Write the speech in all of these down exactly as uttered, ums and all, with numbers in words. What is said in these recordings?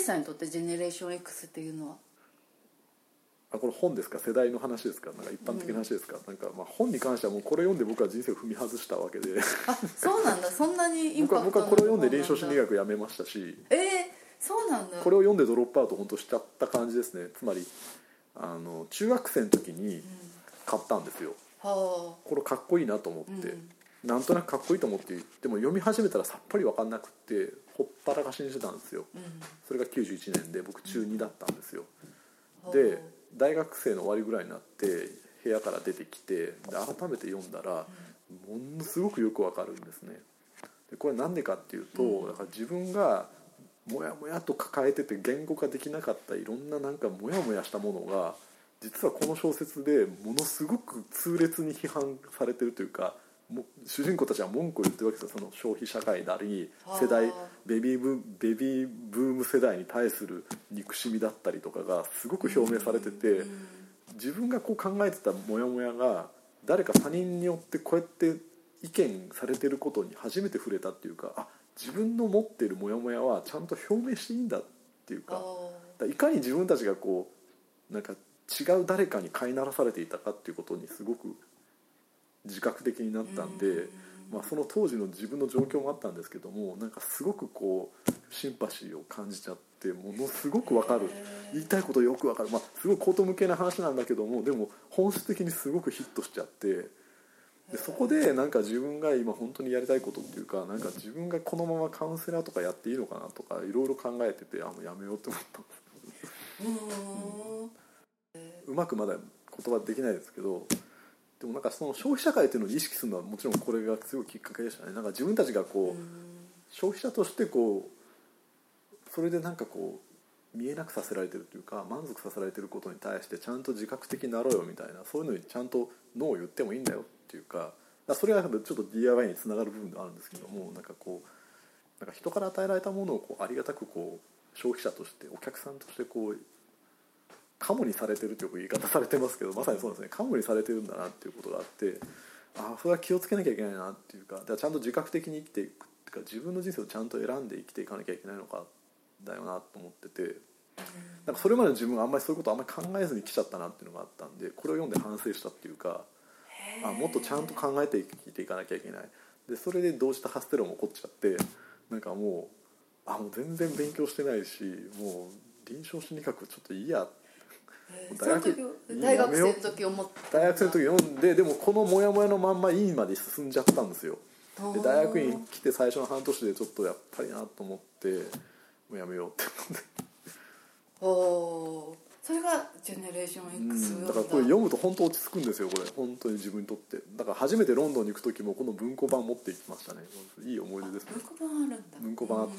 さんにとってジェネレーション X っていうのは？ あ、これ本ですか、世代の話ですか、なんか一般的な話ですか、うん、なんかまあ本に関してはもうこれ読んで僕は人生を踏み外したわけであ、そうなんだ。そんなにインパクトの僕は僕はこれを読んで臨床心理学やめましたし、 えー、そうなんだ。 これを読んでドロップアウト本当しちゃった感じですね。つまりあの中学生の時に買ったんですよ、うん、はあ、これかっこいいなと思って、うん、なんとなくかっこいいと思って言っても読み始めたらさっぱり分かんなくってほったらかしにしてたんですよ、うん、それがきゅうじゅういちねんで僕中にだったんですよ、うん、で大学生の終わりぐらいになって部屋から出てきてで改めて読んだら、うん、ものすごくよく分かるんですね。でこれなんでかっていうと、うん、だから自分がもやもやと抱えてて言語化できなかったいろんななんかもやもやしたものが実はこの小説でものすごく痛烈に批判されてるというか、も主人公たちは文句を言ってるわけですよ。その消費社会なり世代ベビーブ、ベビーブーム世代に対する憎しみだったりとかがすごく表明されてて、自分がこう考えてたモヤモヤが誰か他人によってこうやって意見されてることに初めて触れたっていうか、あ、自分の持っているモヤモヤはちゃんと表明していいんだっていうか、だからいかに自分たちがこうなんか違う誰かに飼いならされていたかっていうことにすごく自覚的になったんで、まあ、その当時の自分の状況もあったんですけども、なんかすごくこうシンパシーを感じちゃって、ものすごく分かる、言いたいことよく分かる、まあ、すごい口頭向けな話なんだけども、でも本質的にすごくヒットしちゃって、でそこでなんか自分が今本当にやりたいことっていうか、なんか自分がこのままカウンセラーとかやっていいのかなとかいろいろ考えてて、あ、もうやめようって思ったんです。うん、うまくまだ言葉できないですけど、でもなんかその消費社会っていうのを意識するのはもちろんこれがすごいきっかけでしたね。なんか自分たちがこう消費者としてこうそれでなんかこう見えなくさせられてるというか、満足させられてることに対してちゃんと自覚的になろうよみたいな、そういうのにちゃんとノーを言ってもいいんだよっていうか、それはちょっと ディーアイワイ につながる部分ではあるんですけども、なんかこうなんか人から与えられたものをこうありがたくこう消費者としてお客さんとしてこうカモにされてるという言い方されてますけど、まさにそうですね、カモにされてるんだなっていうことがあって、ああそれは気をつけなきゃいけないなっていうか、だからちゃんと自覚的に生きていくっていうか、自分の人生をちゃんと選んで生きていかなきゃいけないのかだよなと思ってて、なんかそれまでの自分があんまりそういうことをあんまり考えずに来ちゃったなっていうのがあったんで、これを読んで反省したっていうか、あもっとちゃんと考えて生きていかなきゃいけない。でそれで同時多発テロも起こっちゃって、なんかもうあもう全然勉強してないし、もう臨床心理学ちょっといいやって、 大学大学生の時思った大学生の時読んで、でもこのモヤモヤのまんまいいまで進んじゃったんですよ。で大学院来て最初の半年でちょっとやっぱりなと思ってもうやめようって思って。 おそれがジェネレーション X うん、だからこれ読むと本当落ち着くんですよ、これ本当に自分にとって。だから初めてロンドンに行く時もこの文庫版持って行きましたね。いい思い出ですね。 文庫版あるんだ。 文庫版あって、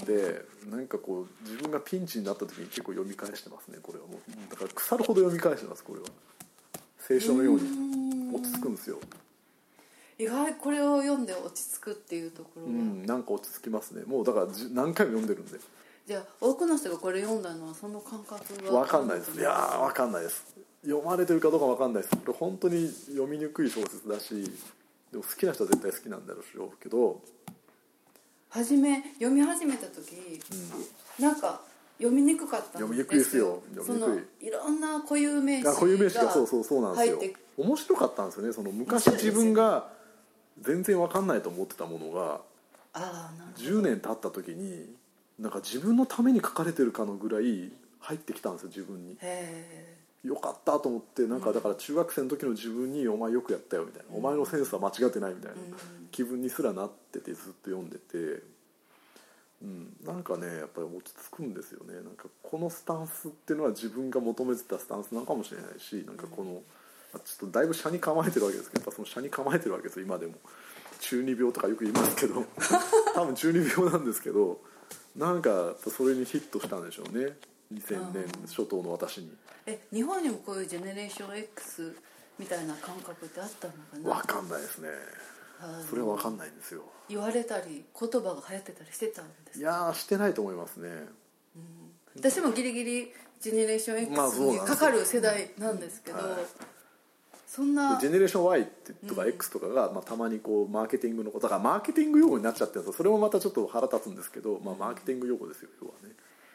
なんかこう自分がピンチになった時に結構読み返してますね。これはもうだから腐るほど読み返してます。これは聖書のように落ち着くんですよ。 意外これを読んで落ち着くっていうところが、うん、 なんか落ち着きますね。もうだから何回も読んでるんで。 じゃあ多くの人がこれ読んだのはその感覚が分かんないです。いやー分かんないです。読まれてるかどうか分かんないです。これ本当に読みにくい小説だし、でも好きな人は絶対好きなんだろうけど、 初め読み始めた時、うん、なんか読みにくかったんですよ。 読みにくいですよ。読みにくい。 そのいろんな固有名詞が固有名詞がそうそうそうなんですよ。面白かったんですよね。その昔自分が全然分かんないと思ってたものが、あじゅうねん経った時になんか自分のために書かれてるかのぐらい入ってきたんですよ、自分に。へよかったと思って、なんかだから中学生の時の自分にお前よくやったよみたいな、お前のセンスは間違ってないみたいな気分にすらなってて、ずっと読んでて、うん、なんかねやっぱり落ち着くんですよね。なんかこのスタンスっていうのは自分が求めてたスタンスなのかもしれないし、なんかこのちょっとだいぶ斜に構えてるわけですけど、やっぱその斜に構えてるわけですよ今でも。中二病とかよく言いますけど多分中二病なんですけど、なんかそれにヒットしたんでしょうね、にせんねん初頭の私に。 え日本にもこういうジェネレーション X みたいな感覚ってあったのかな。 分かんないですね。それは分かんないんですよ。 言われたり言葉が流行ってたりしてたんですか。 いやしてないと思いますね、 うん、私もギリギリジェネレーション X にかかる世代なんですけど、まあはい、そんなジェネレーション ワイ とか X とかが、うんまあ、たまにこうマーケティングのことだからマーケティング用語になっちゃってるんですよ。それもまたちょっと腹立つんですけど、まあ、マーケティング用語ですよ要はね。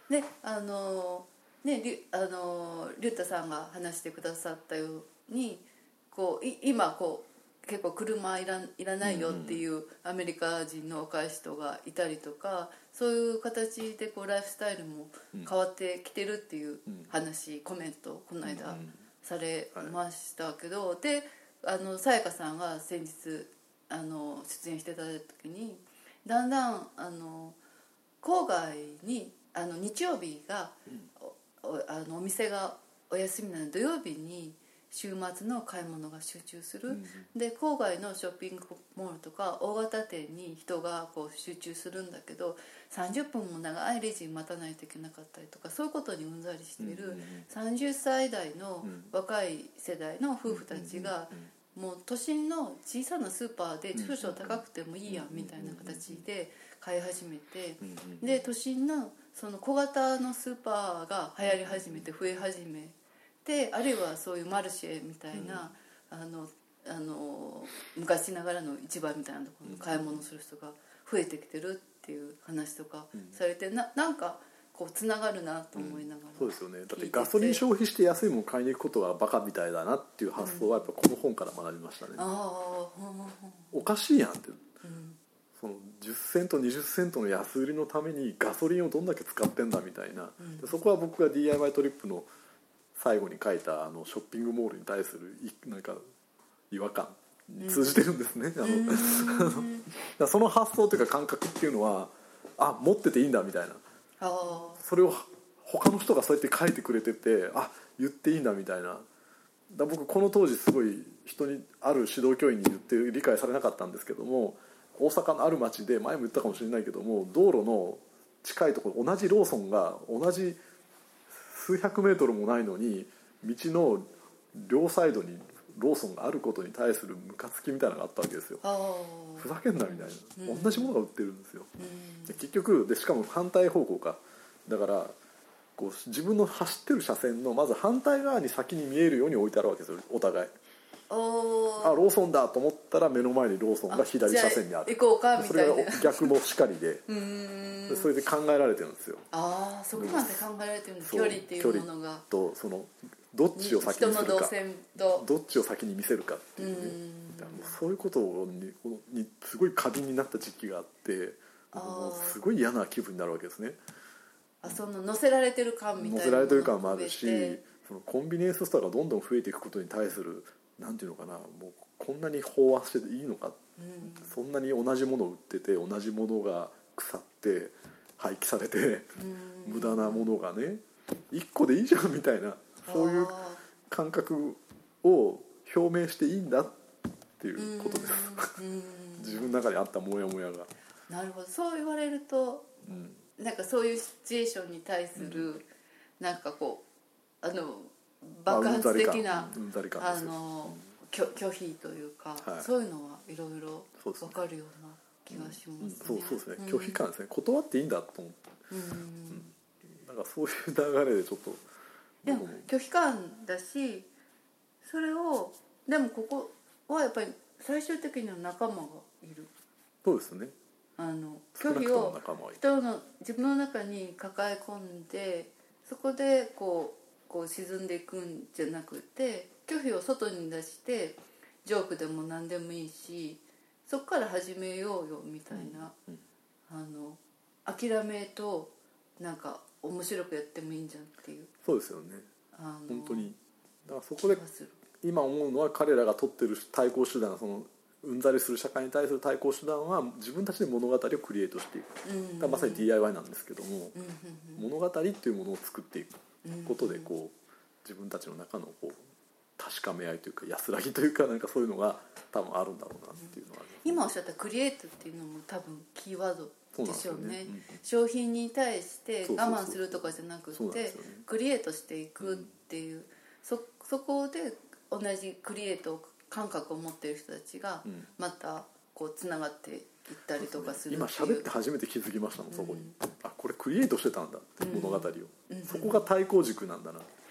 であのねりあのリュッタさんが話してくださったようにこうい今こう結構車いらいらないよっていうアメリカ人の若い人がいたりとか、そういう形でこうライフスタイルも変わってきてるっていう話、コメントをこの間されましたけど、はい、であのさやかさんが先日あの出演してた時にだんだんあの郊外にあの日曜日が、うん、お, あのお店がお休みなので土曜日に週末の買い物が集中する、うん、で郊外のショッピングモールとか大型店に人がこう集中するんだけどさんじゅっぷんも長いレジに待たないといけなかったりとか、そういうことにうんざりしているさんじゅっさい代の若い世代の夫婦たちがもう都心の小さなスーパーで少々高くてもいいやみたいな形で買い始めて、で都心のその小型のスーパーが流行り始めて増え始めで、あるいはそういうマルシェみたいな、うん、あのあの昔ながらの市場みたいなところに買い物する人が増えてきてるっていう話とかされて、な, なんかこうつながるなと思いながら、 うん、そうですよね。だってガソリン消費して安いもの買いに行くことはバカみたいだなっていう発想はやっぱこの本から学びましたね、うん、あおかしいやんって、うん、そのじゅっセントにじゅっセントの安売りのためにガソリンをどんだけ使ってんだみたいな、うん、でそこは僕が ディーアイワイ トリップの最後に書いたあのショッピングモールに対するなんか違和感に通じてるんですね、うん、あのだその発想というか感覚っていうのはあ持ってていいんだみたいな、あそれを他の人がそうやって書いてくれててあ言っていいんだみたいな、だ僕この当時すごい人にある指導教員に言って理解されなかったんですけども、大阪のある町で前も言ったかもしれないけども道路の近いところ同じローソンが同じ数百メートルもないのに道の両サイドにローソンがあることに対するムカつきみたいなのがあったわけですよ。ふざけんなみたいな、うん、同じものが売ってるんですよ、うん、で結局でしかも反対方向かだからこう自分の走ってる車線のまず反対側に先に見えるように置いてあるわけですよお互い。おあローソンだと思ったら目の前にローソンが左車線にある、 行こうかみたいな、 それが逆もしかり で, でそれで考えられてるんですよ。 ああそこまで考えられてるんです、距離っていうものがとそのどっちを先にするか、 人の動線とどっちを先に見せるかっていうね、うそういうことににすごい過敏になった時期があってもうすごい嫌な気分になるわけですね。 あその乗せられてる感みたいな乗せられてる感もあるし、そのコンビニエンスストアがどんどん増えていくことに対するなんていうのかな、もうこんなに飽和してていいのか、うん、そんなに同じものを売ってて同じものが腐って廃棄されて、うん、無駄なものがねいっこでいいじゃんみたいな、そういう感覚を表明していいんだっていうことです自分の中にあったモヤモヤが。 なるほど、そう言われると、うん、なんかそういうシチュエーションに対する、うん、なんかこうあの爆発的な、うんざり感、あの、うん、拒否というか、はい、そういうのはいろいろ分かるような気がしますね。 そうそうですね、拒否感ですね、断っていいんだと思って、うんうん、なんかそういう流れでちょっとでも拒否感だし、それをでもここはやっぱり最終的には仲間がいる。 そうですね、 あの拒否を人の自分の中に抱え込んでそこでこうこう沈んでいくんじゃなくて、拒否を外に出してジョークでも何でもいいしそこから始めようよみたいな、うんうん、あの諦めとなんか面白くやってもいいんじゃんっていう。 そうですよね、あの本当にだからそこで今思うのは彼らが取ってる対抗手段、そのうんざりする社会に対する対抗手段は自分たちで物語をクリエイトしていく、うんうん、まさに ディーアイワイ なんですけども、うんうんうん、物語っていうものを作っていくことでこう自分たちの中のこう確かめ合いというか安らぎというかなんかそういうのが多分あるんだろうなっていうのは、ね、 今おっしゃったクリエイトっていうのも多分キーワードでしょうね。そうなんですよね、うん、商品に対して我慢するとかじゃなくて、ね、クリエイトしていくっていう、うん、そ, そこで同じクリエイト感覚を持っている人たちがまたこうつながっていったりとかする、 ね、今喋って初めて気づきましたもんそこに、うん、あこれクリエイトしてたんだって物語を、うん、そこが対抗軸なんだな。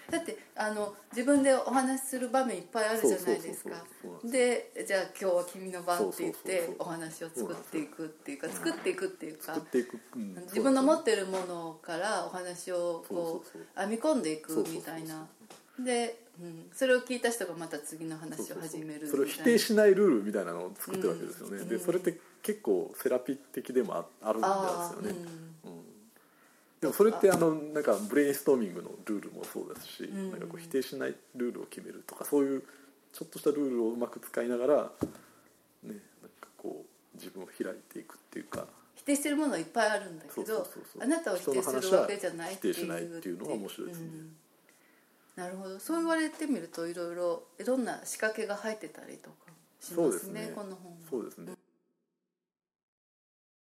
だってあの自分でお話しする場面いっぱいあるじゃないですか。でじゃあ今日は君の番って言ってお話を作っていくっていうか、作っていくっていうか、自分の持ってるものからお話をこう編み込んでいくみたいな。で、うん、それを聞いた人がまた次の話を始めるみたいな。 それを否定しないルールみたいなのを作ってるわけですよね、うん、でそれって結構セラピ的でも あ, あるんですよね、うんうん、でもそれってあのなんかブレインストーミングのルールもそうですし、うん、なんかこう否定しないルールを決めるとか、そういうちょっとしたルールをうまく使いながら、ね、なんかこう自分を開いていくっていうか、 否定してるものはいっぱいあるんだけど、あなたを否定するわけじゃないっていう、 否定しないっていうのが面白いですね、うんなるほど。そう言われてみるといろいろいろんな仕掛けが入ってたりとかしますね、この本は。 そうですね、